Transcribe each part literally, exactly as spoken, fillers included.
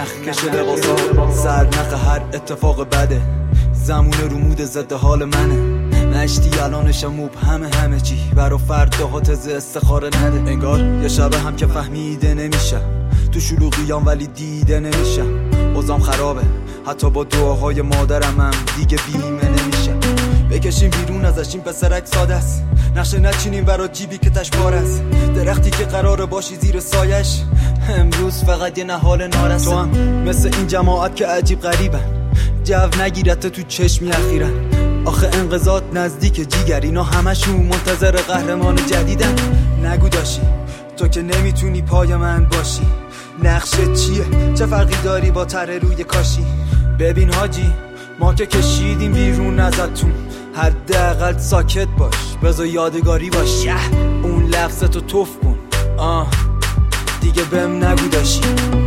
نخ کشه لباسا، سرنخ هر اتفاق بده، زمونه رو مود ضد حال منه. مشتی الانشم مبهمه همه چی، برا فرداها تز استخاره نده. انگار یه شبه هم که فهمیده نمیشم، تو شلوغیام ولی دیده نمیشم. اوضاعم خرابه حتی با دعاهای مادرم هم دیگه بیمه نمیشم. بکشیم بیرون ازش این پسرک ساده است، نقشه نچینیم برا جیبی که تش بار است. درختی که قراره باشی زیر سایش، امروز فقط یه نهال نارسته. تو هم مثل این جماعت که عجیب غریبن، جو نگیرته تو چشمی اخیرن. آخه انقضات نزدیک جیگر، اینا همشون منتظر قهرمان جدیدن. نگو داشی تو که نمیتونی پای من باشی، نقشه چیه؟ چه فرقی داری با تره روی کاشی؟ ببین حاجی ما که کشیدیم بیرون ازتون، حداقل ساکت باش بذار یادگاری باش. اون لفظتو توف کن آه دیگه بهم نگو داشی.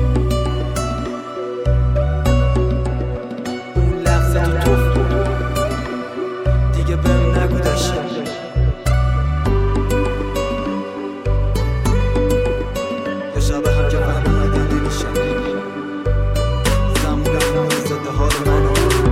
اون لفظتو توف کن دیگه بهم نگو داشی. یه شبه هم که فهمیده نمیشم، زمونم ضد حال منه.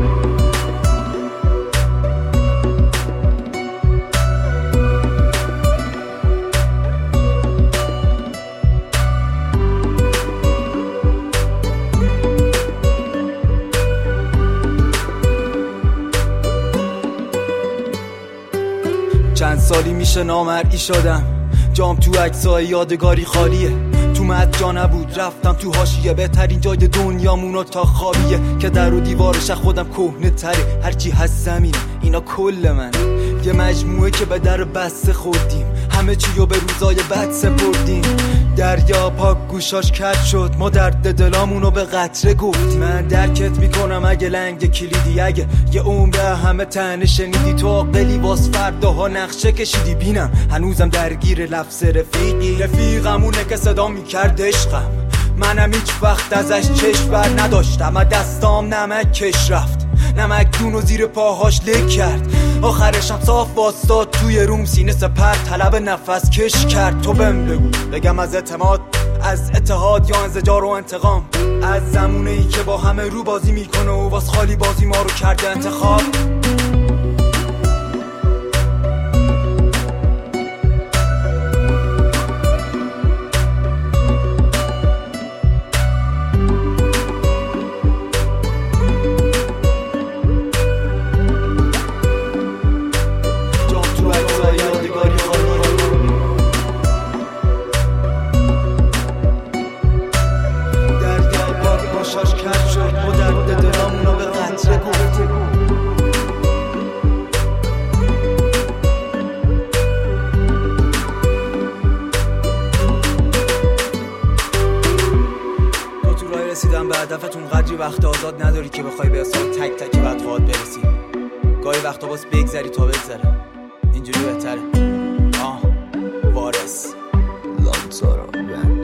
چند سالی میشه نامرئی شدم، جام تو عکسای یادگاری خالیه. تو مد جا نبود رفتم تو حاشیه، بهترین جای دنیامونو تا خوابیه که در و دیوارش خودم کهنه تره. هرچی هست زمینه اینا کل من، یه مجموعه که به در بسته خوردیم، همه چیو به روزای بد سپردیم. دریا پاک گوشاش کج شد، ما درد دلامونو به قطره گفتیم. من درکت میکنم اگه لنگ کلیدی، اگه یه عمره همه تنه شنیدی، تو عاقلی واس فرداها نقشه کشیدی. بینم هنوزم درگیر لفظ رفیقی، رفیقمونه که صدا میکرد عشقم، منم هیچ وقت ازش چشم بر نداشتم. از دستام نمک کش رفت، نمک دونو زیر پاهاش لک کرد. آخرشم صاف واسطاد توی روم، سینه سپر طلب نفس کش کرد. تو بهم بگو بگم از اعتماد، از اتحاد یا انزجار و انتقام، از زمونه ای که با همه رو بازی میکنه و واس خالی بازی ما رو کرده انتخاب. رسیدن به هدفتون قدری وقت آزاد نداری که بخوای به اصلا تک تک وقت‌هات برسی. گاهی وقتا باز بگذری تا بگذره، اینجوری بهتره. آه وارث لانتارا